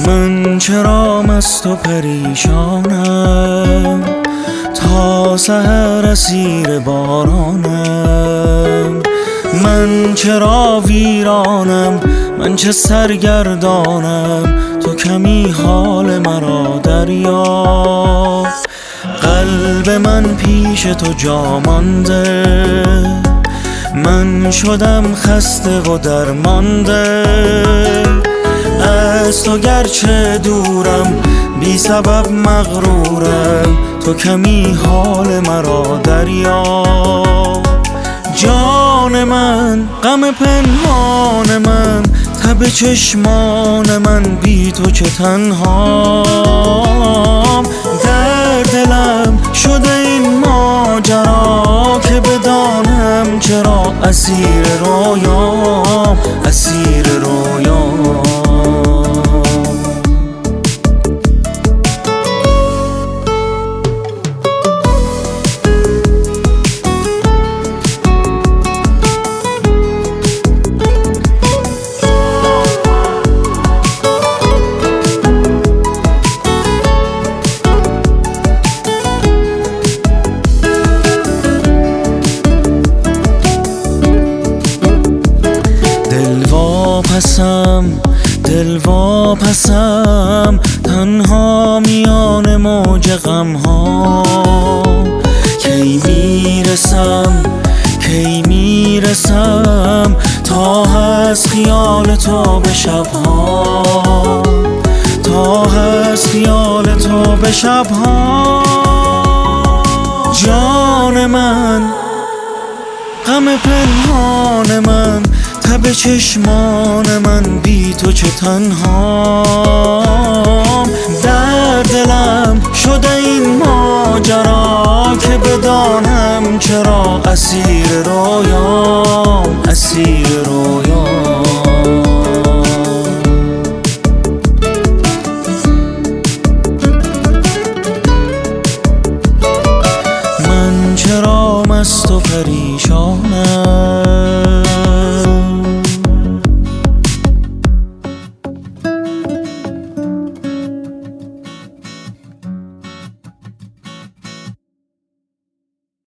من چرا مست و پریشانم، تا سحر اسیر بارانم. من چرا ویرانم، من چه سرگردانم، تو کمی حال مرا دریاب. قلب من پیش تو جا مانده، من شدم خسته و درمانده. از تو گرچه دورم، بی سبب مغرورم، تو کمی حال مرا دریاب. جان من، غم پنهان من، تب چشمان من، بی تو چه تنهام. در دلم شده این ماجرا، که بدانم چرا اسیر رویام، اسیر رویام. دل واپسم، تنها میان موج غم ها. کی میرسم تا هست خیال تو به شبها، تا هست خیال تو به شبها. جان من، غم پنهان من، تب چشمان من، بی تو چه تنهام. در دلم شده این ماجرا، که بدانم چرا اسیر رویام، اسیر رویام. من چرا مست و پریشانم،